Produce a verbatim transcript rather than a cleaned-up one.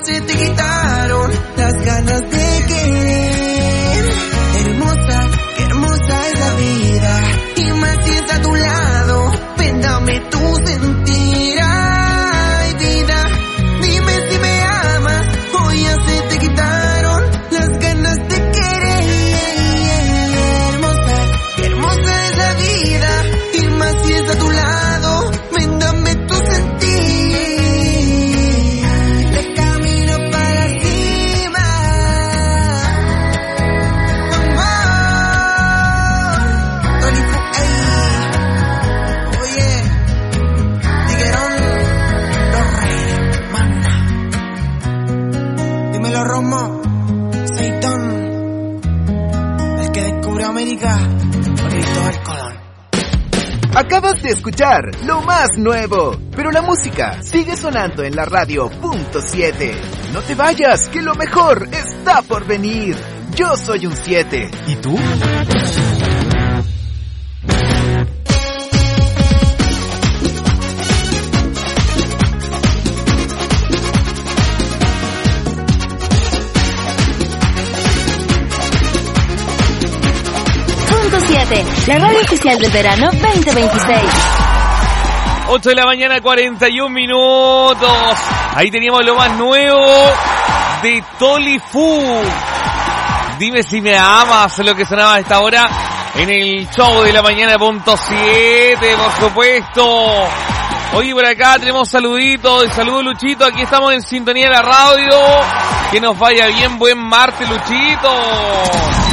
se te quitaron las ganas de querer. Hermosa, qué hermosa es la vida, y más si está a tu lado. Ven, dame tu sentir, ay vida, dime si me amas, hoy ya se te quitaron las ganas de querer. Hermosa, qué hermosa es la vida, y más si está a tu lado. Ven, dame tu sentir. Romo, Seitón, el que descubrió América, con Cristóbal Colón. Acabas de escuchar lo más nuevo, pero la música sigue sonando en la radio punto siete. No te vayas, que lo mejor está por venir. Yo soy un siete. ¿Y tú? La radio oficial del verano veinte veintiséis. ocho de la mañana, cuarenta y un minutos. Ahí teníamos lo más nuevo de Toli Fu. Dime si me amas, lo que sonaba a esta hora en el show de la mañana punto siete, por supuesto. Hoy por acá tenemos saluditos, saludos Luchito, aquí estamos en sintonía de la radio. Que nos vaya bien, buen martes Luchito.